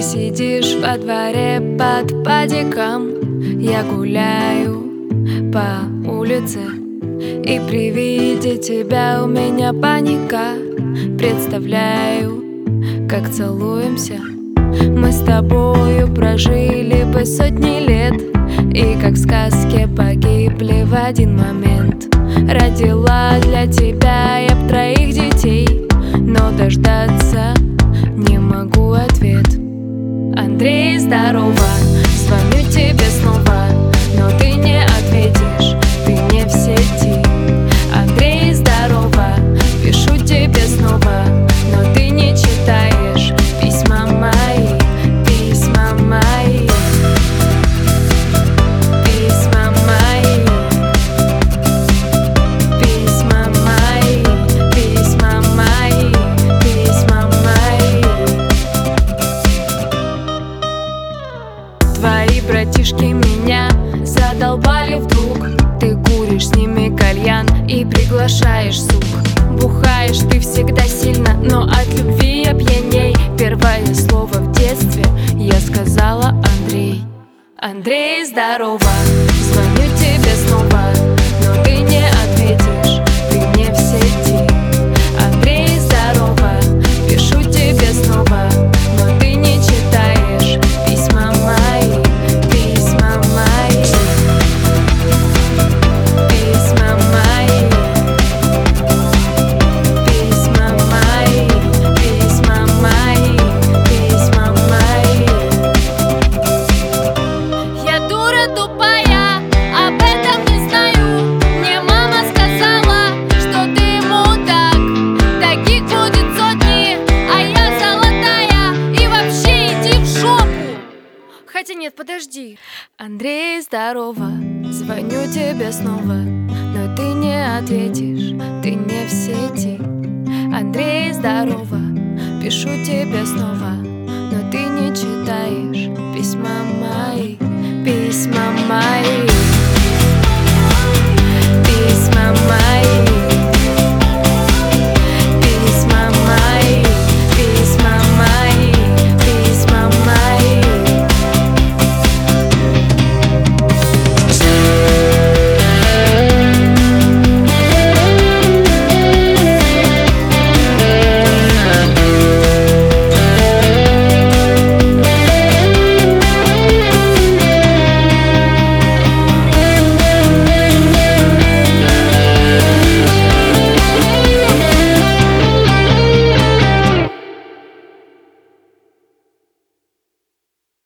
сидишь во дворе под падиком, я гуляю по улице, и при виде тебя у меня паника. Представляю, как целуемся. Мы с тобою прожили бы сотни лет, и как в сказке погибли в один момент. Родила для тебя я б 3 детей, но дождаться не могу ответ. Андрей, здорово, звоню тебе снова, но ты не ответишь, ты не в сети. Андрей, здорово, пишу тебе снова, но ты не читаешь письма мои, письма мои, письма мои, письма мои, письма мои, письма мои. Твои братишки меня задолбали вдруг. Ты куришь с ними кальян и приглашаешь сук. Бухаешь ты всегда сильно, но от любви я пьяней. Первое слово в детстве я сказала Андрей. Андрей, здорово, звоню тебе снова, но ты не ответишь, ты не в сети. Андрей, здорово, пишу тебе снова, но ты не читаешь письма мои, письма мои, письма мои, письма мои, письма мои, письма мои. Я дура тупая, об этом не знаю. Мне мама сказала, что ты мудак. Таких будет сотни, а я золотая. И вообще иди в жопу. Хотя нет, подожди. Андрей, здорово, звоню тебе снова, но ты не ответишь, ты не в сети. Андрей, здорово, пишу тебе снова, но ты не читаешь письма мои, письма мои.